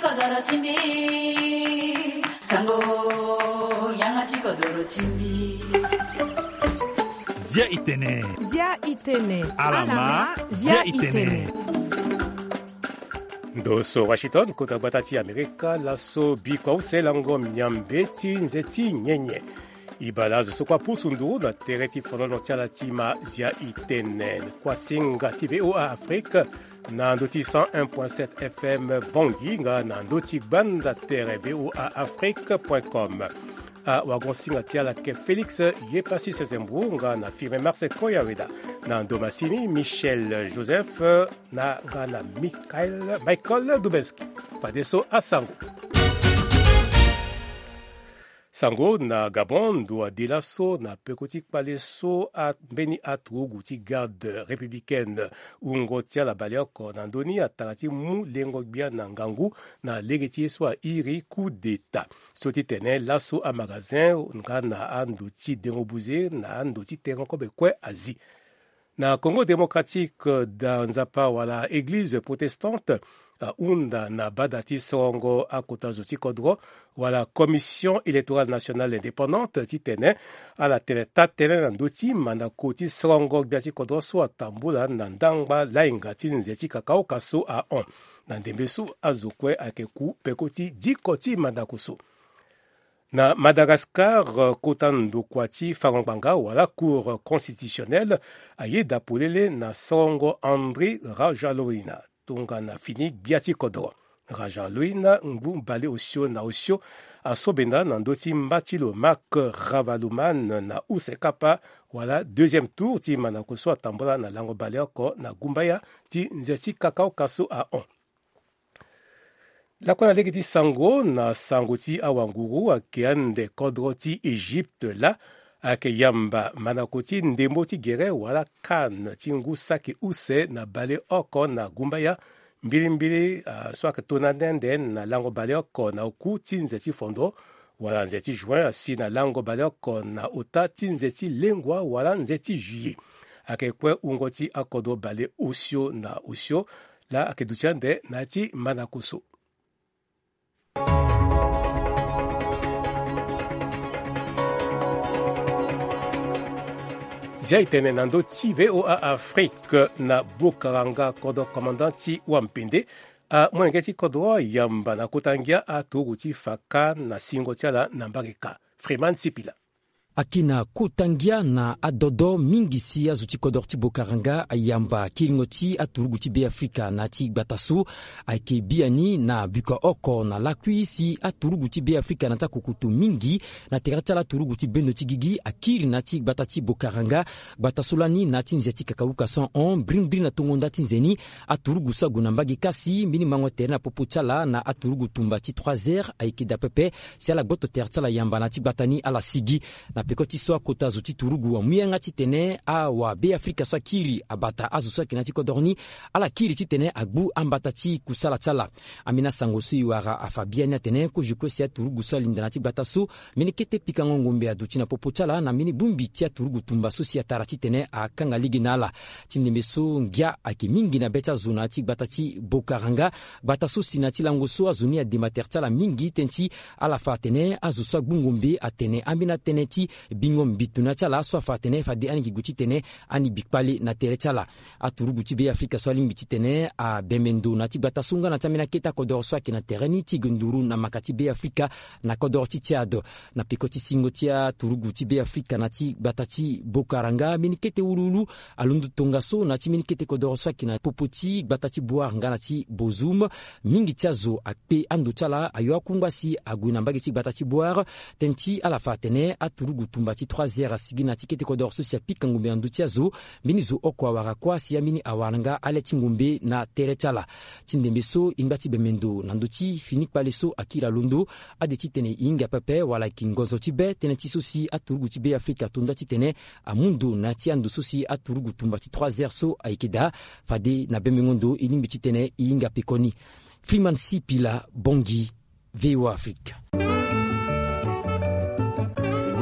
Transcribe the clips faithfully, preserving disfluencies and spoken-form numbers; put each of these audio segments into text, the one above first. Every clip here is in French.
kodoro chimbi sango yangachi kodoro chimbi Zia itene Zia itene Alama Zia itene Ndoso Washington kota batati Amerika laso bikwa uselango mnyambeti nzeti nyenye ibalazo sokwa pusundu na tereti fonono tiala tima Zia itene kwa singa T V O A Afrique na ndoti cent un point sept F M Bongi nga na ndoti banda tere B O A Afrique point com a wagonsinga tiala ke Félix Yepasi Sezembunga na firme Marse Koyaweda na Domasini Michel Joseph na ngana Michael Michael Dubeski fadeso asango Sango na Gabon doa delaso na pekotik paleso at beni atrugu ti garde républicaine ungo tia la balioko na ndoni atarati mu lengo bia na ngangu na legeti swa iri coup d'état soti tene laso a magasin nga na andoti dengobuze na andoti terrain kobe kwe azi na Congo démocratique da nzapa wala église protestante unda na badati songo akota zoti kodro wala commission électorale nationale indépendante titene ala teleta tele na ndoti manda koti songo biati kodro so atambula na ndangba lainga tinzeti kakao kaso a on na ndembesu azokwe akeku pekoti dikoti manda kuso na Madagascar kotandu kwati faranganga wala cour constitutionnelle ayeda polele na songo André Rajoelina tunga na fini biati kodro Rajoelina ngbu bale osio na osio asobenda na ndoti mbatilo Marc Ravaloman na usekapa wala deuxième tour ti manakoso atambola na lango baleoko na gumbaya ti nzeti kakao kaso a on la kona legiti sango na sango ti awanguru akeande kodro ti Egypte la ake yamba manakoti ndembo ti gere wala kan ti ngu saki use na bale oko na gumbaya mbilimbili uh, so ake tona ndenden na lango bale oko na oku ti nzeti fondo wala nzeti juin asi na lango bale oko na ota ti nzeti lengwa wala nzeti juillet ake kwe ungo ti akodo bale osio na osio la ake dutiande na ti manakuso Zia itene nando ti V O A Afrique na Bokaranga kodo komandanti wampende a mwengeti kodo yamba na kotangia a togo ti faka na singo tiala na mbarika Freeman Sipila akina kutangia na adodo mingi si azuti kodor ti Bokaranga ayamba kiringo ti aturugu ti be Afrika na ti gbatasu aike biani na buka oko na lakui si aturugu ti be Afrika na ta kukutu mingi na terata la turugu ti bendo ti gigi akiri na ti gbata ti Bokaranga gbatasulani na ti nzeti kakauka cent un brin brin na tongonda ti nzeni aturugu sagu na mbagi kasi mini mango tere na popo tiala na aturugu tumba ti trois heures aike da pepe si ala gboto tere tiala yamba na ti gbatani ala sigi na pekoti so kota zuti turugu wa muyenga ti tene a wa be Afrika so kiri abata azu so kinati kodorni ala kiri ti tene agbu ambata ti kusala tsala amina sango si wara a Fabiana tene ko jiko si turugu so linda ti bata so mini kete pikango ngombe aduti na popo tsala na mini bumbi ti turugu tumba so si atara ti tene a kanga liginala ti ndembe so ngia ake mingi na beta zona ti bata ti Bokaranga bata so sinati lango so azuni a demater tsala mingi tenti ala fa tene azu so ngombe atene amina tene ti bingo mbituna chala so fatene fa de ani kiguti tene ani bikpali na tere chala aturugu ti be Afrika so limbiti tene a bemendo na ti batasunga na tamina keta kodor so kina tereni ti gunduru na makati be Afrika na kodor ti tiado na pikoti singo ti aturugu ti be Afrika na ti batati Bokaranga minikete ululu alundu tonga so na ti minikete kodor so kina popoti batati boar ngana ti bozum mingi tiazo akpe andu chala ayo kungwa si agwina mbagi ti batati boar tenti ala fatene aturugu tumba ti trois heures asigina tikete kodor so sia pika ngumbe andutia zo mini zo okwa wara kwa sia mini awaranga aleti ngumbe na teretala tindembe so ingati bemendo nanduti finik pale so akira londo adeti tene inga pepe wala kingozo tibe tene ti so si aturugu tibe Afrika tunda ti tene amundo na ti andu so si aturugu tumba ti trois heures so aikeda fade na bemengondo inimbi ti tene inga pekoni Freeman Sipila Bongi V O A Afrique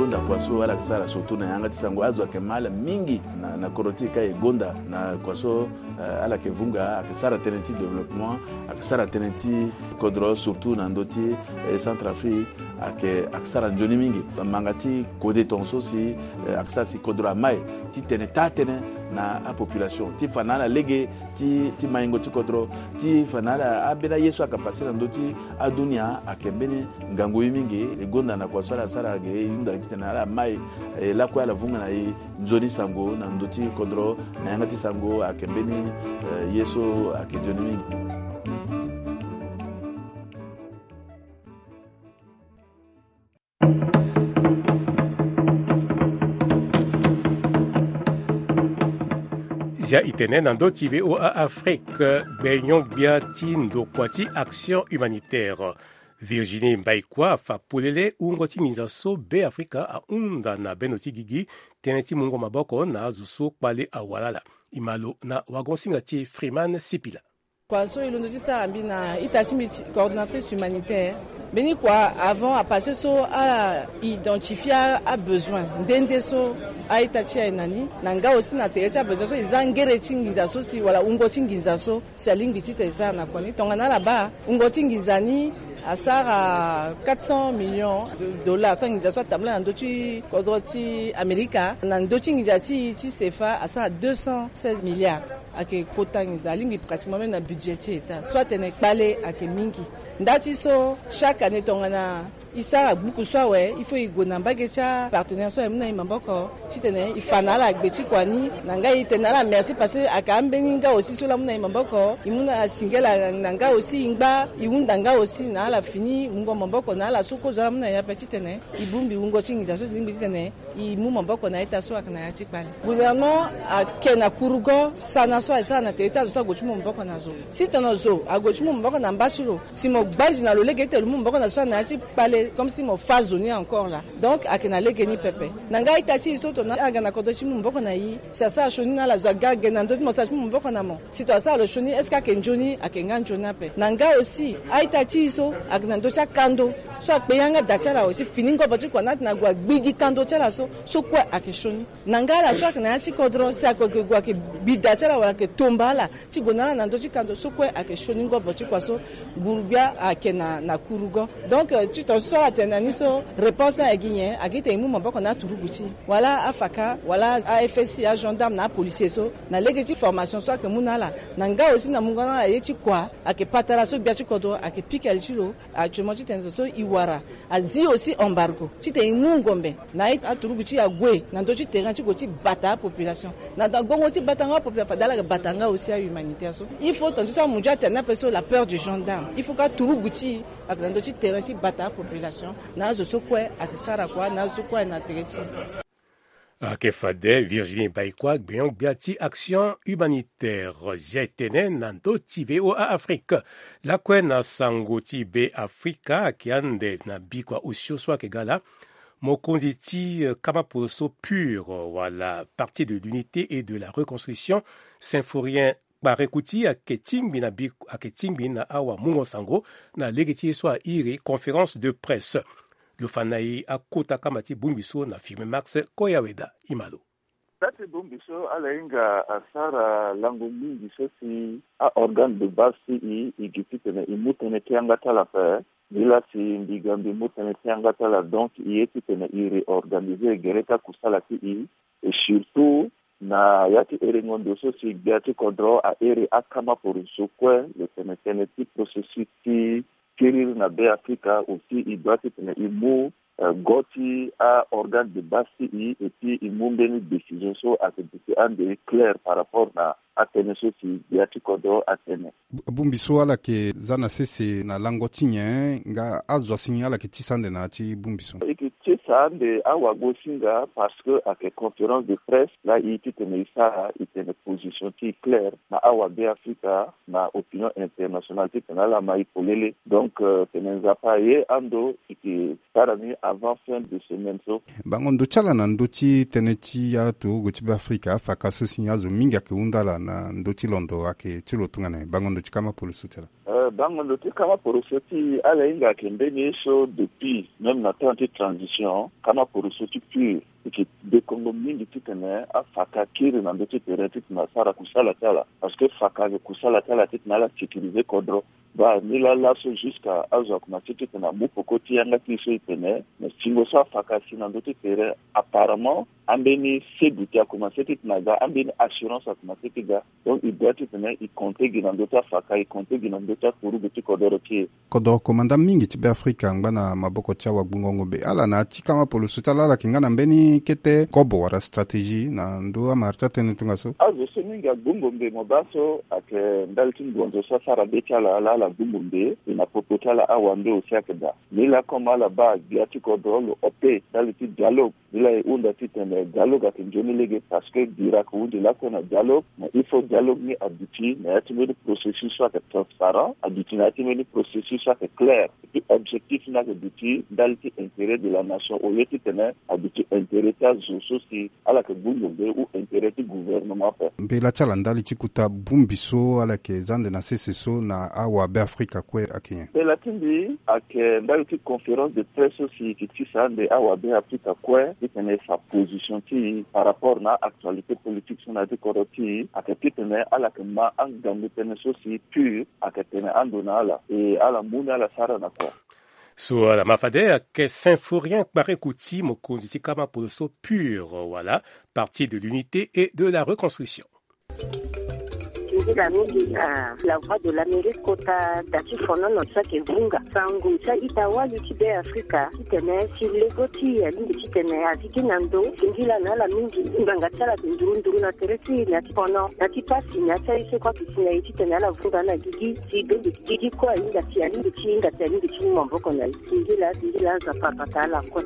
gonda kwa so ala kisara surtout na yanga tisango azo ke mala mingi na na korotika e gonda na kwa so uh, ala ke vunga akisara tenenti développement akisara tenenti kodro surtout na ndoti e Centrafrique ake akisara njoni mingi mangati kode tonso si uh, akisara si kodro mai ti teneta tene na a population ti fanala lege ti ti maingo ti kodro ti fanala abena yesu akapasira ndoti adunia akembeni ngango mingi e gonda na kwa sala sara ge yunda kitana ala mai e, la kwa la vunga na i njoni sango na ndoti kodro na yanga ti sango akembeni uh, yesu akejoni mingi. Zia itene nando T V O A Afrique benyon biati ndokwati action humanitaire. Virginie Mbaikwa fa pulele ungoti ngizaso be Afrika a unda na benoti gigi teneti mungo maboko na zuso pale awalala. Imalo na wagonsinga ti Freeman Sipila. Kwa so ilondi sa ambina itachimi coordinatrice humanitaire. Beni quoi avant à passer so à identifier à besoin ndende so a itachi enani nanga aussi na terecha besoin so izangere chingiza so si wala ungo chingiza so c'est linguistique ça na kwani tongana là-bas ungo chingizani asara quatre cents millions de dollars ça ngiza so tamla ndochi kodoti America na ndochi ngiza ti ti sefa asara deux cent seize milliards ake kotangiza lingi pratiquement même na budget état soit tene balé ake mingi ndati so chaque année tongana isara buku swawe il faut igona mbagecha partenaire so emna imamboko chitene ifanala gbechi kwani nanga itenala merci parce que akambeni nga aussi so la muna imamboko imuna singela nanga aussi ingba iundanga aussi na la fini mungo mamboko na la soko zo la muna ya petitene ibumbi ungo chingiza so zimbi tene imu mamboko na ita so akana ya chikpale gouvernement akena kurugo sana so esa na techa so gochumo mamboko nazo si tono zo agochumo mamboko na mbachiro simo gbaji na lolege le mamboko na so na chikpale comme si mon phasoni encore là donc akena legeni pepe nanga itati so to na agana kodochi mboko na yi ça ça choni na la zaga gena ndo mo sa mboko na mo si to ça le choni est-ce ka kenjoni akenga njona pe nanga aussi aitati so agana ndo cha kando so akpeyanga dachara aussi finingo batu kwa nat na gwa gbigi kando chala so so kwa akeshoni nanga la so akena chi kodro sa ko gwa ke bidachara wala ke tombala chi gona na ndo chi kando so kwa akeshoni ngo batu kwa so gurubia akena na kurugo donc tu to so atenani so réponse na eginye agite imu maboko na turuguchi wala afaka wala A F S C a gendarme na policier so na legeti formation so ke munala nanga aussi na mungana yechi kwa ake patara so biachi kodo ake pikali chilo a chumochi tenzo so iwara azi aussi embargo chite imu ngombe na it aturuguchi agwe na ndochi terrain chi gochi bata population na gongo chi batanga population fadala batanga aussi a humanitaire so il faut tondu so munja tena peso la peur du gendarme il faut ka turuguchi ak ndochi terrain chi bata population nazo sokwe akisara kwa nazo sokwe na terechi Akefade Virginie Baikwa Gbeong Biati action humanitaire jetene nando T V O A Afrique la kwena sango T B Africa kiande na bikwa usio swa kegala mokonzi ti kama poso pur wala partie de l'unité et de la reconstruction symphorien Barekuti a ketingbi na bik a ketingbi na awa mungo sango na legeti swa ire conférence de presse Lufanayi akota kamati bumbiso na firme Max Koyaweda Imalo. Tati bumbiso alainga asara lango mingi sosi a organe de base i igipitene imutene tiangata la paix bila si mbigambi mutene tiangata la donc ietitene i réorganiser gereta kusala ti i et surtout na yati erengondo sosi biati kodro a ere akama pour sokwe le tenetene ti processus ti Kirir na be Africa aussi il doit être un mot goti a organe de base et puis il m'a donné décision so à de clair par rapport à Atene sosi biati kodo Atene. Bumbiso ala ke zana sese na lango tinye nga azwa signala ke tisande na ti bumbiso. Et que tisande awa go singa parce que à que conférence de presse là il était tene ça il était une position qui claire na awa be Africa na opinion internationale qui tena la mai polele donc tenenza pa ye ando qui parami avant fin de semaine so. Bangondo chala na ndoti teneti ya to go ti be Africa fa kaso signazo minga ke undala na ndoti londo ake chilo tungane bangondo chikama polisu tela. Uh, bango te kama porosoti ala inga kembeni so depuis même na temps de transition kama porosoti pure ki de Congo mingi titene afaka kiri na ndoto tereti na sara kusala tala parce que faka kusala tala titna la sécuriser kodro ba nila la so jusqu'à azo kuma titena mupoko tianga tiso itene mais singo sa faka sina ndoto tere apparemment ambeni sebuti akuma titna ga ambeni assurance akuma titiga donc il doit titene il compter gina ndoto faka il compter gina ndoto kuru biti kodoro ki kodoro komanda mingi tibe Afrika ngana maboko chawa bungongo be ala na chikama polusuta la kingana mbeni kete kobo wara strategy na ndo amarta tenetunga so azo seminga bumbombe mobaso ake ndaltin gonzo sa sara betala la la bumbombe ina popotala awande usiakeda nila koma la ba biati kodolo ope daliti dialogue nila unda titene dialogue akinjoni lege parce que dirak undi la kona dialogue mais il faut dialogue ni abouti mais atime le processus soit transparent abouti na atime le processus soit clair et puis objectif na abouti daliti intérêt de la nation au lieu titene abouti intérêt zososi ala ke bumbombe ou intérêt du gouvernement pe mbela chala ndali chikuta bumbiso ala ke zande na seseso na awa be Afrika kwe akinye mbela tindi ake ndali ki conférence de presse aussi ki tisande awa be Afrika kwe itene sa position ti par rapport na actualité politique sur na dekoroti ake kitene ala ke ma angambe tene sosi pur ake tene andona ala e ala muna ala sara na kwa So la mafade ke Symphorien Kparekuti mokonzi kama poloso pur, voilà, partie de l'unité et de la reconstruction. La mingi na la voix de l'Amérique kota dati fono no sake vunga sangu cha itawa yutibe Afrika kitene sur les goti ya lingi kitene aziki nando singila na la mingi nganga chala ndurunduru na teresi na fono na tipasi na cha ise kwa kisina kitene la vunga na gigi sibendi gigi kwa inga tia lingi chinga tia lingi chinga mboko na singila singila za papa la kwa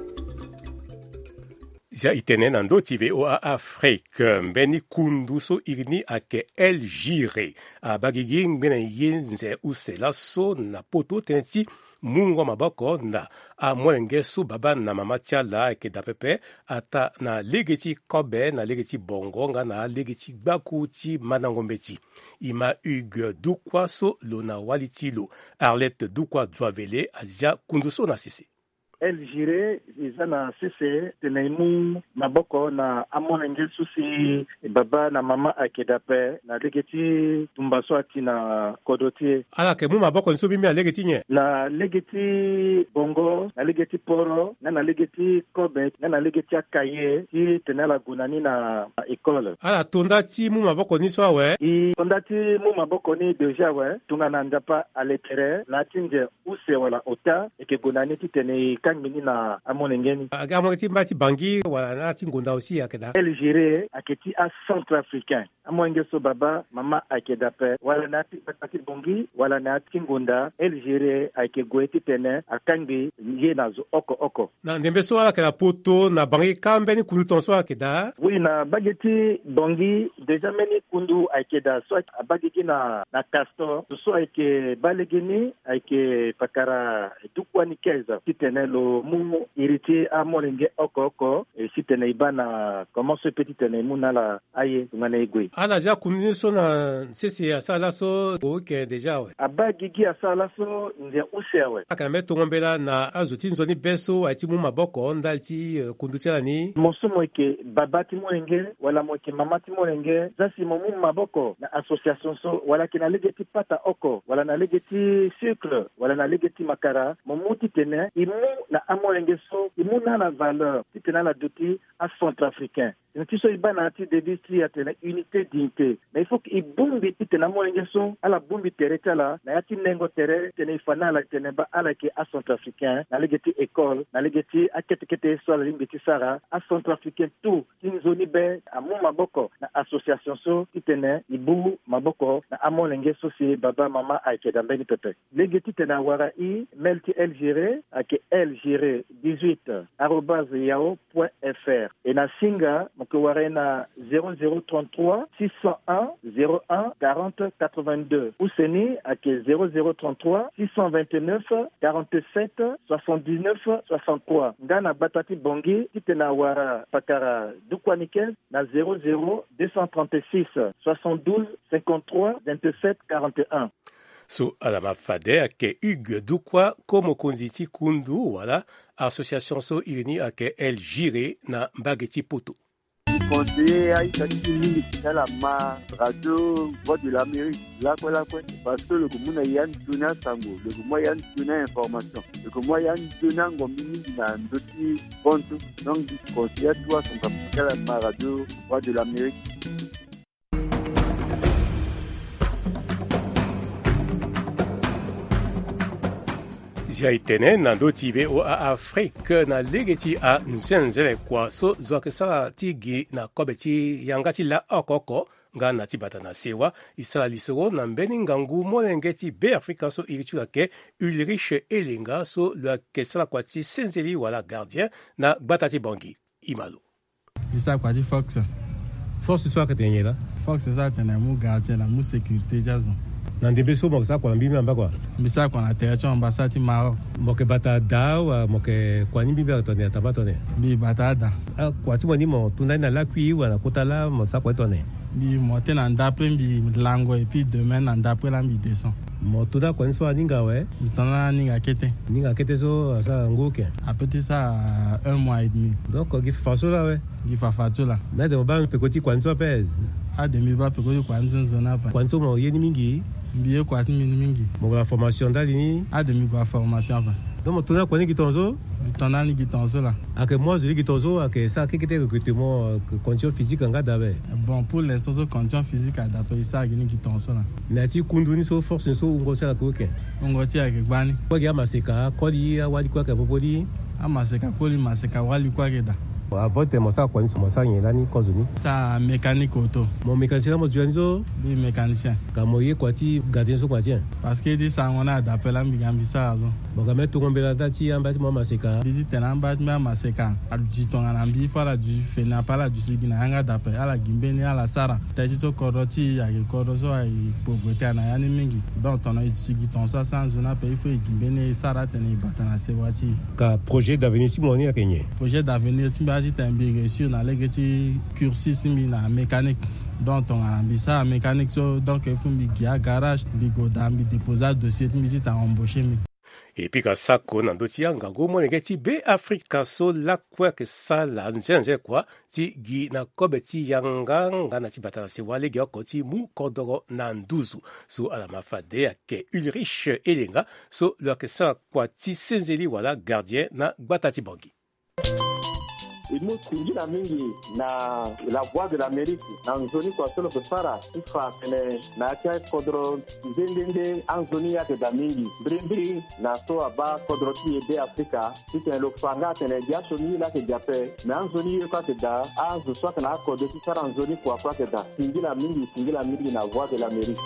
Zia itene nando tive o a Afrique mbeni kunduso igni ake El Jire a bagigi mbena yenze usela so na poto teneti mungo maboko na a mwengesu baba na mama tiala ake dapepe ata na legeti kobe na legeti bongo nga na legeti bakuti manangombeti ima Hugues Dukwa so lona walitilo Arlette Dukwa Dwavele azia kunduso na sisi El Jire iza na sese tenaimu maboko na amona ngesu si baba na mama akedape na legeti tumbaso ati na kodotie ala ke mu maboko nso bimi legeti nye na legeti bongo na legeti poro na na legeti kobe na na legeti akaye ti tenala gunani na école ala tonda ti mu maboko ni so we i tonda ti mu maboko ni deja we tunga na ndapa aletere na tinje use wala ota eke gunani ti tene mini na amonengeni agamati mbati bangi wala na tingonda aussi akeda El Jire aketi a centrafricain amwenge so baba mama akeda pe wala na ti bongi wala na tingonda El Jire ake goeti tene akangi ye na zo oko oko na ndembe so ala kala poto na bangi kambe ni kundu tonso akeda oui na bageti bongi deja meni kundu akeda so abageki na na castor so ake balegeni ake pakara dukwani keza titene lo mu iriti a molenge oko oko e sitene ibana comment ce petit tene munala aye ngana igwe ala ja kunini so na sisi asala so oke deja we abagigi asala so ndia usewe aka meto ngombela na azuti nzoni beso ati mu maboko ndalti uh, kundutela ni mosomo ke babati molenge wala moke mamati molenge zasi mu maboko na association so wala kina legeti pata oko wala na legeti sucre wala na legeti makara momuti tene imu na amolenge so imuna na valeur titena la doti a centrafricain ntiso ibana ati debiti atena unité dignité mais il faut que ibumbi titena molenge so ala bumbi teretala na yati nengo tere tena ifana la tena ba ala ke a centrafricain na legeti école na legeti aketekete so la limbiti sara a centrafricain tout tinzoni be amu maboko na association so titena ibu maboko na amolenge so si baba mama akeda mbeni pepe legeti tena wara i melti El Jire ake El Jire dix-huit arobase yahoo point f r et na singa mokeware na zéro zéro trente-trois six cent un zéro un quarante quatre-vingt-deux ou seni ake zéro zéro trente-trois six cent vingt-neuf quarante-sept soixante-dix-neuf soixante-trois ngana batati bongi titena wara pakara dukwanike na zéro zéro deux cent trente-six soixante-douze cinquante-trois vingt-sept quarante et un. So alama fade ake Hugues Dukwa komo konziti kundu wala association so irini ake El Jire na Mbageti Poto. Conseiller à Italie mingi la ma radio Voix de l'Amérique là quoi là quoi parce que le commun y a une tuna sango le commun y a une tuna information le commun y a une tuna ngomini na ndoti compte donc conseiller toi son capital la ma radio Voix de l'Amérique. Jaitene na ndoti ve o a Afrique na legeti a nzenzele kwa so zwakesa tigi na kobeti yangati la okoko nga na tibata na sewa isala lisoro na mbeni ngangu molengeti be Afrika so irichula ke Ulrich Elenga so lwa kesala kwa ti senzeli wala gardien na batati bangi imalo isa kwa ti Fox Fox so akatenye la Fox so atena mu gardien na mu sécurité jazo na ndembe so moka sa kwa mbimi ambakwa mbisa kwa na teacho ambasati Maroc moke bata dawa moke kwa ni bibi atone atabatone bi bata da kwa ti woni mo tunai na lakui wala kotala mo sa kwa tone bi monter na d'après bi lango et puis demain na d'après la mi descend mo tuda kwa nso aninga we bitana ninga kete ninga kete so sa ngoke a petit ça un mois et demi donc gi faso la we gi fafato la na de ba pe koti kwa nso pez a demi ba pe koti kwa nso zona pa kwa nso mo yeni mingi biye kwa ti mingi mo la formation dali a demi kwa formation enfin donc mo tuna kwa ni gitonzo bitana ni gitonzo la ake moi je gitonzo ake ça kekete recrutement condition physique nga dabe bon pour les socio condition physique adapté ça ni gitonzo la na ti kundu ni so force so ngo cha ko ke ngo ti ake gbani kwa ga maseka kodi wali kwa ka popodi a maseka koli maseka wali kwa ke da avote mosa kwa nso mosa nyela ni kozuni sa mécanique auto mon mécanicien mo juanzo bi mécanicien ka moye kwa ti gardien so kwa tien parce que di sa on a d'appel am bigambi sa azo bon ka meto ngombela dati amba ti mo maseka di tenamba ti maseka adu tonga na mbi fala du fena pala du sigina anga d'appel ala gimbeni ala sara taji so koroti ya koro so ai pauvreté na yani mingi donc on a sigi ton ça sans zona pe il faut gimbeni sara tene batana se wati ka projet d'avenir ti mo ni akenye projet d'avenir ti c'est un bien sûr dans les petits cursus na mécanique donc on a ambisa mécanique so donc il faut mi gia garage bigo dambi déposer dossier mi dit à embaucher mi et puis ka sako na ndoti yanga go mo ngeti be Afrika so la kwa ke sala njenje kwa ti gi na kobeti yanga ngana ti batala se wale gi okoti mu kodoro na nduzu so ala mafade ake Ulrich Elenga so lo ke sa kwa ti senzeli wala gardien na batati bangi imu tingira mingi na la Voix de l'Amérique na nzoni kwa solo kusara ifa kene na kia kodro zendende anzoni ya da mingi brimbiri na so aba kodro ti ebe Afrika ite lo fanga tene dia shoni la ke jape na anzoni yo kwa da anzo so kana kodro ti sara anzoni kwa kwa da tingira mingi tingira mingi na Voix de l'Amérique.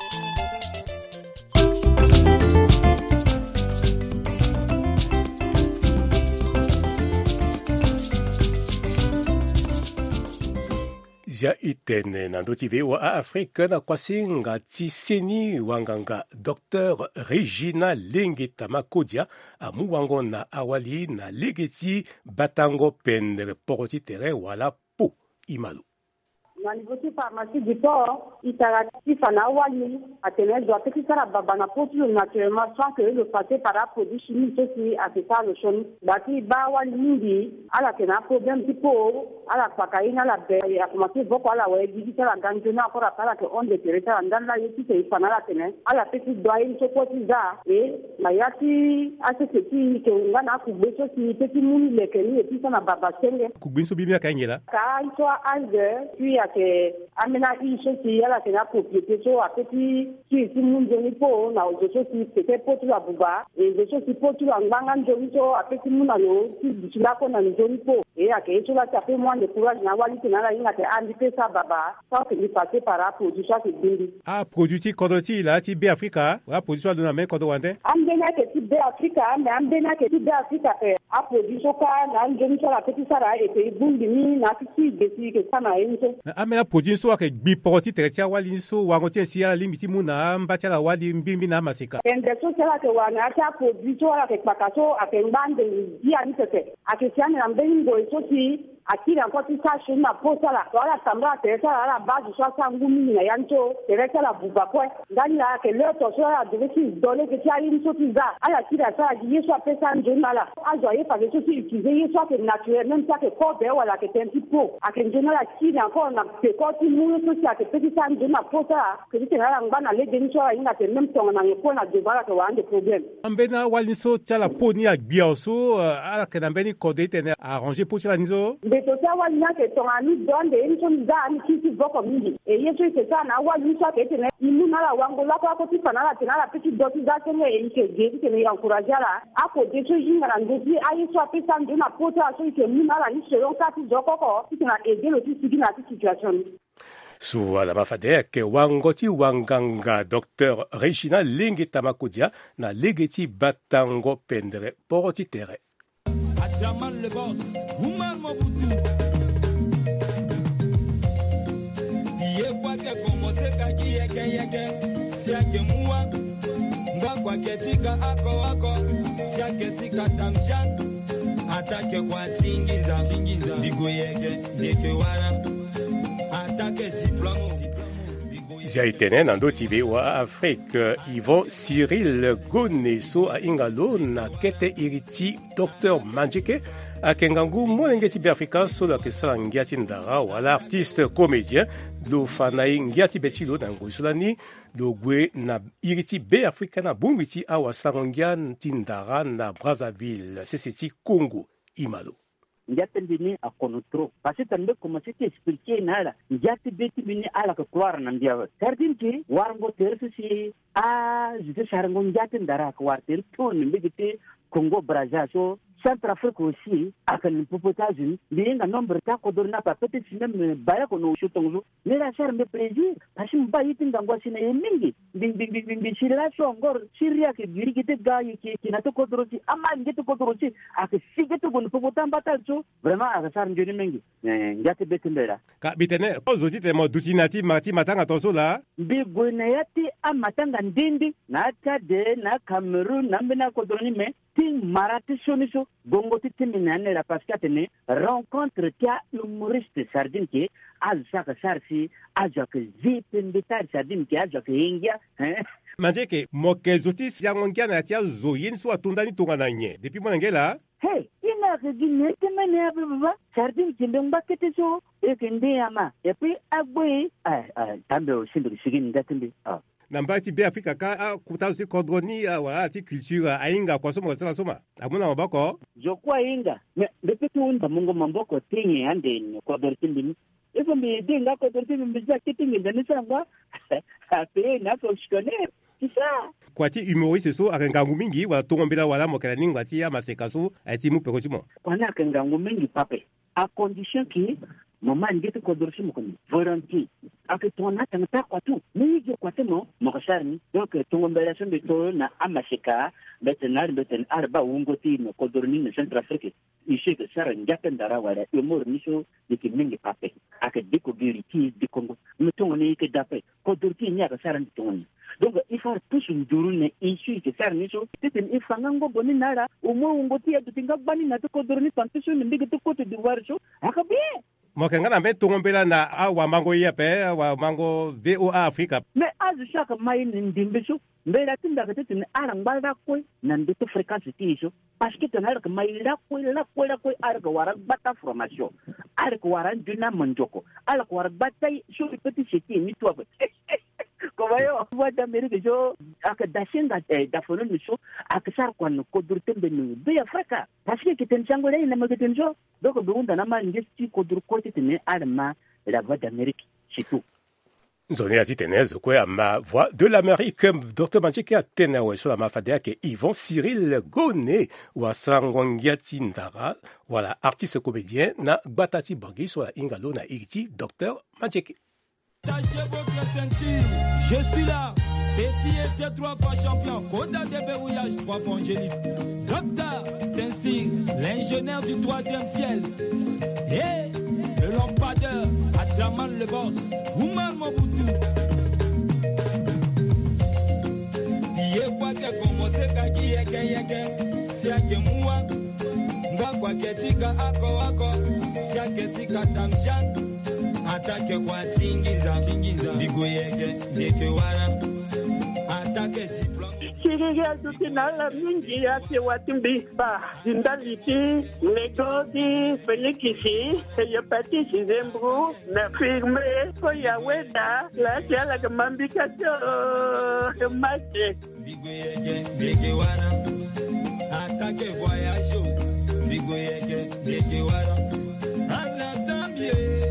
Ja itene na ndoti ve wa Afrika na kwasi nga tiseni wanganga Docteur Regina Lengeta Makodia amu wango na awali na legeti batango pen reporti tere wala po imalu. Na niveau de pharmacie du port, il t'a dit fana wali atene doit être ça la babana pour tout naturellement sans que le passé par rapport produit chimique qui a fait ça le chon bati ba wali mingi ala kena problème tipo ala pakaina la be ya commencé beaucoup ala ouais dit ça la ganjona encore à que on de tereta dans la yeti c'est fana la tene ala petit doit une chocotiza et la yati à ce qui que on a ku beso si petit muni le keni et puis ça na baba senge ku binso bibia kangela ka soit alde puis que amena iso si ala tena propriété so a petit si si munzo ni po na o so si peut-être pour la buba et je so si pour la nganga njo so a petit muna lo si bitula ko na njo ni po et a que so la taper moins de courage na wali tena la inga te andi sa baba ça que il passer par rapport du ça que bindi ah produit kodoti la ti be Africa wa produit de na men kodo wande ambena ke ti be Africa mais ambena ke ti be Africa pe a produit so ka na njo ni so la petit sara et pe bundi ni na ti de si que ça na enso amena produit so ke bi porti teretia wali so wangote si ala limiti muna mbati la wali mbimbi na masika ende so sala ke wana ata produit so ala ke pakaso ake mbande dia ni tete ake siane na mbingo so si akili encore tout ça chez ma posa la wala tamba teresa la base soit sangumi na yanto teresa la buba kwa ndani la que le to soit de qui donner que tu as une chose là ala kila ça dit soit pesa njema la azoye pas que tu utiliser soit que naturel même ça que corps de wala que un petit peu à que njema la kila encore na que quand tu mourir tout ça que petit ça njema posa que tu na ngana le deni soit ina que même ton na ko na de bala que wa ande problème ambena waliso tala poni ak biaso ala que nambeni code tene arranger pour la nizo de to ça wala que ton ami donne de une chose là ni qui voko mingi et yeso que ça na wala soit que tene imu na la wango la ko ti fana la tena la petite dotisation et que gezi que ni encourager la a ko de choses ngana ngozi ayi soit pesa njema posa so que mu na la ni selon ça ti joko ko ti na aider le ti sigina ti situation. Suala mafadeke wangoti wanganga Docteur Regina Lingi Tamakudia na legeti batango pendere poroti tere. Adraman le boss, Oumar Mobutu. Iye kwa ke komose kaki yeke yeke, siake muwa. Nga kwa ketika ako ako, siake sika tamshan. Atake kwa tingiza, tingiza. Digo yeke, deke wana. Jaitene nando tibe wa Afrique Yvon Cyril Goneso a ingalo na kete iriti Docteur Manjeke a kengangu molenge tibe Afrika so la kesala ngiati ndara wala artiste comédien lo fanai ngiati betilo na ngoisolani lo gwe na iriti be Afrika na bumbiti awa sangongia tindara na Brazzaville seseti Congo imalo. Njate bini a konotro parce que tambe comme c'était expliqué nala njate beti bini ala ka kwara na ndia kardin ki warango tersu si a jite sarango njate ndara ka war ter ton mbigite Congo Brazza so Centrafrique aussi akan popotazin bienga nombre ta ko dorna pa peut-être même baya ko no shotongo mais la charme plaisir parce que mba yitinga ngwasi na yemingi bing bing bing bing sila so ngor siria ke girigite gayi ke kinato ko dorosi ama ngete ko dorosi ak sigete gon popotamba talso vraiment ak sar njoni mengi ngate betendera ka bitene ozoti te mo dutinati mati matanga toso la bi gonayati amatanga ndindi na Tchad na Cameroun na mbena ko doroni me tin marati soniso bongo timinane la pascatene rencontre kia humoriste sardine qui azaka sarsi azaka zipembetar sardine qui azaka ingia hein Manjeke mokezoti siangongia na tia zoyin so atundani tungananye depuis monangela hey ina kujine temene baba sardine kimbemba keteso ekende ama et puis agwe ah ah tambe oshindo sigini ndatembe ah nambati be Afrika ka kutazi kodroni wala ti culture ainga kwa somo sala soma amuna maboko jokwa inga me bepetu unda mungo mamboko tinye ande kwa dortini ifo mi dinga kwa dortini mbija kitingi ndani sangwa ape na ko shikone kisa kwa ti humoriste so akangangu mingi wala tongombela wala mokala ningwa ti ya masekaso ati mu pekotimo kwa na akangangu mingi pape a condition ki mama ngete ko dorsi mo koni volonté ak tona tanta kwa tu ni je kwa temo mo kasarni donc tongo mbelation de to na amaseka betenar beten arba ungoti no ko dorni na Centrafrique ishi ke sara ngata ndara wala umor niso diki mingi pape ak diko giriti diko no tongo ni ke dape ko dorti nya ka sara tongo donc il faut tous nduru ne ishi ke sara niso teten ifangango boni nara umo ungoti ya tutinga bani na to ko dorni tantiso ni mbigi to ko to diwarso akabi mokengana mbe tongombela na awa mango yepe wa mango V O A Afrika me azu shaka mai ndimbiso mbela tinda katete ni arangba la koi na ndito fréquence tiso parce que tonala ka mai la koi la koi la koi arga wara bata formation arga wara duna manjoko ala wara bata so petit cheti ni toi Como yo, voy a ver que yo, a que dasinga da fono ni so, a que sar kwano ko durtembe ni be Afrika. Parce que tensango le na magaten so, doko bunda na ma ngesti ko dur ko tene arma la voix d'Amérique, c'est tout. Zone ati tenezo kwa ma voix de l'Amérique, Docteur Manjeke a tenewe sur la mafadea ke Yvon Cyril Gone wa sangongiati ndara, voilà artiste comédien na batati bangi sur la ingalo na iriti Docteur Manjeke. Je suis là, Betty était trois fois champion, Koda de Bérouillage, trois fois angéliste. Docteur Saint-Cyr, l'ingénieur du troisième ciel. Et le lampadeur, Adraman le boss, Oumar Mobutu. Yé kwa ke komo se kaki yeke yeke, si ake muwa. ngakwa ketika ako ako siake sikatamsha atake kwa tingiza tingiza biguyeke ndeke wara atake diploma Kiriya tutinala mingi yake watimbipa zindaliti negodi felikisi yepatisi zembru na firme ko yaweda la jala kamambika to mache biguyeke ndeke wara atake voyage biguyeke ndeke wara ala tambie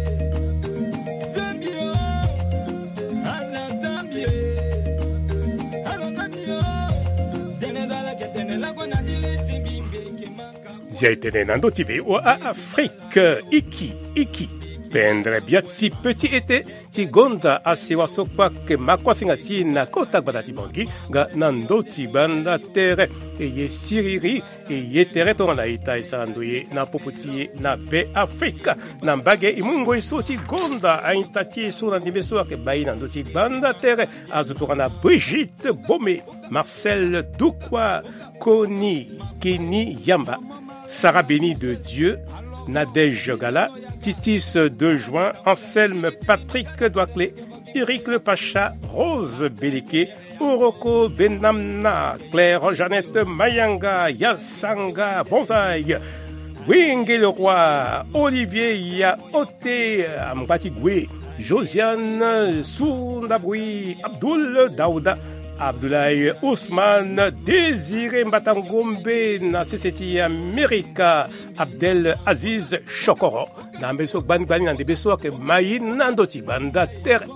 zambio ala tambie ala tambio denedala ketenela kona diliti bimbeke maka Zia itene nando tibe o a Afrique iki iki pendre biatsi petit été ti gonda asewa sokwa ke makwasinga ti na kota gbada ti bongi ga nando ti banda tere e ye siriri e ye tere to na ita isando ye na poputi na be Afrika na mbage imungo iso ti gonda a intati so na dimeso ke bayi nando ti banda tere azutora na Brigitte Bomé Marcel Doukwa Koni Keni Yamba Sarah Béni de Dieu Nadège Gala, Titis de Juin, Anselme Patrick Douaclé, Eric Le Pacha, Rose Béliqué, Oroko Benamna, Claire Jeannette Mayanga, Yassanga Bonsaï, Wingé Le Roi, Olivier Yaote Ambatigwe, Josiane Soundaboui, Abdoul Daouda, Abdoulaye Ousmane, Désiré Mbatangombe, na Seseti Amerika, Abdel Aziz Chokoro, na mbeso bani bani na beso ke mayi nandoti banda terre.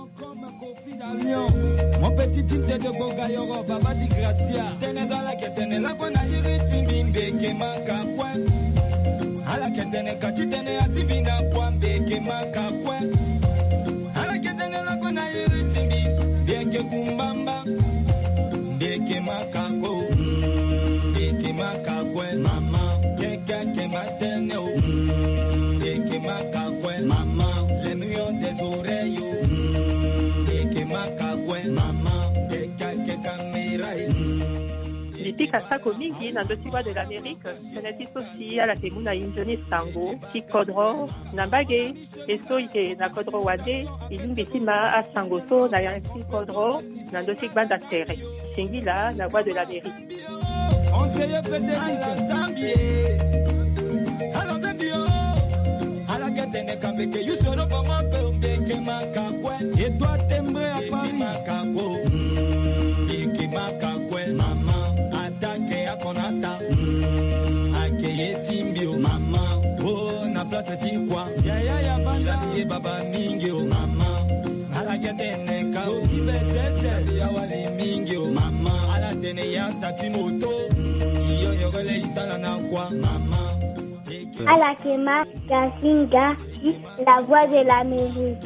Mon petit tinte de Bogayoro, Baba di Gracia, Tenezala Ketenela Kona Iriti Bimbe Kemaka Kwen, Ala Ketene Katitene Azibina Kwambe Kemaka Kwen, Ala Ketenela Kona Iriti Bimbe Kumbamba. Deke makako, deke makakwe, mama, keke ke matene o, deke makakwe, mama, les millions des oreilles, deke makakwe, mama, deke ke kamera. Litika sako mingi na ndotiwa de l'Amérique, seneti sosi ala temuna injoni sango, ki kodro, na mbage, eso ike na kodro wade, ilungi tima a sango so na yansi kodro, na ndotik banda tere. Singila, la voix de l'Amérique. On se y fait à la Zambie, à la Zambie, à la Gatene Kambeke, you should have come up and make a macakwe, et toi t'aimerais à Paris, macako, Iki Makakwe, maman, attaque à Konata, Akeye Timbio, maman, oh, na place de quoi, ya ya ya banda, et baba mingio, maman, à la Gatene Kao, qui va être, ya wale mingio, maman, à la Tene ya tatimoto, yo yo rele isala na kwa, maman. À la Kema Kasinga, la voix de l'Amérique.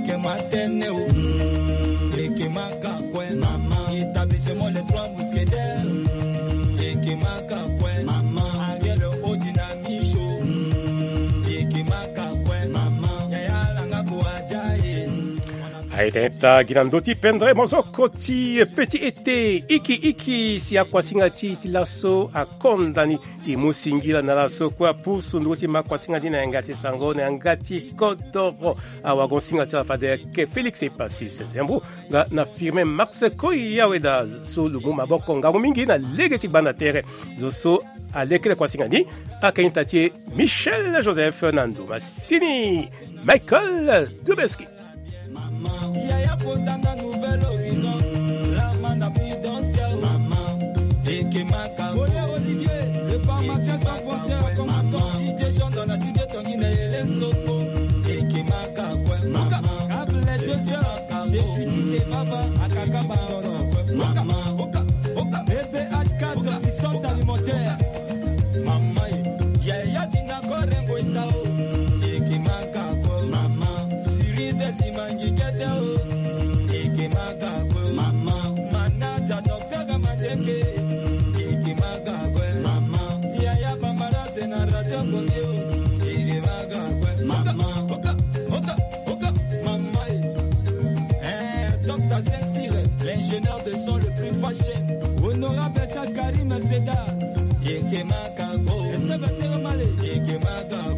Établissement les trois mousquetaires. Maman, Ariel Odina Micho. Maman, Yaya Langako Ajaye. Aitenta ginandoti pendre mozoko ti petit été iki iki si akwasinga ti ti laso akondani imusingila na laso kwa pusu ndoti makwasinga dina ngati sangone ngati kodoro awagonsinga ti afade ke Félix et Passis Zembu nga na firme Max Koya weda so lumu maboko ngamu mingi na legeti banda terre zoso alekele kwasinga ni akainta ti Michel Joseph Nando Massini Michael Dubeski. Yaya Potanga Nouvelle Horizon, la manda présidentielle, maman, et Kemaka, Olivier, le pharmacien sans frontières, comme un D J dans la D J Tongine et les Soto, et Kemaka, maman, appelez les deux sœurs, j'ai chuté Baba, à Kakaba, maman, Oka, B B H quatre, puissance alimentaire, maman, Yaya Tina Korengo Itao, et Kemaka, maman, Cerise Zimangi Ketao. L'ingénieur de son le plus fâché, honorable Karim Seda, Yeke makako. Ese bese male. Yeke makako.